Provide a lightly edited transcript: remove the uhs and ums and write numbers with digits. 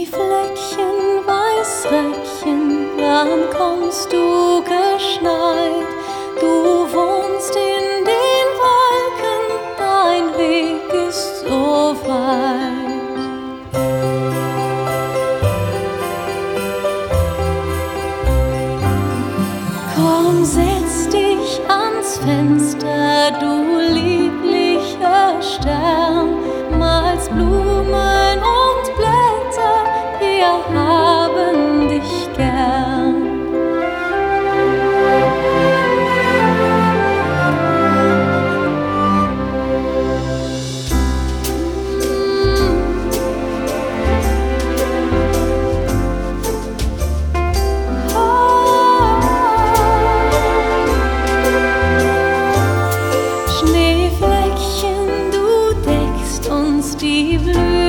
Schneefleckchen, Weißröckchen, wann kommst du geschneit? Du wohnst in den Wolken, dein Weg ist so weit. Komm, setz dich ans Fenster, du lieblicher Stern, malst Blumen und Blätter, wir haben dich gern. Schneefleckchen, du deckst uns die Blüten.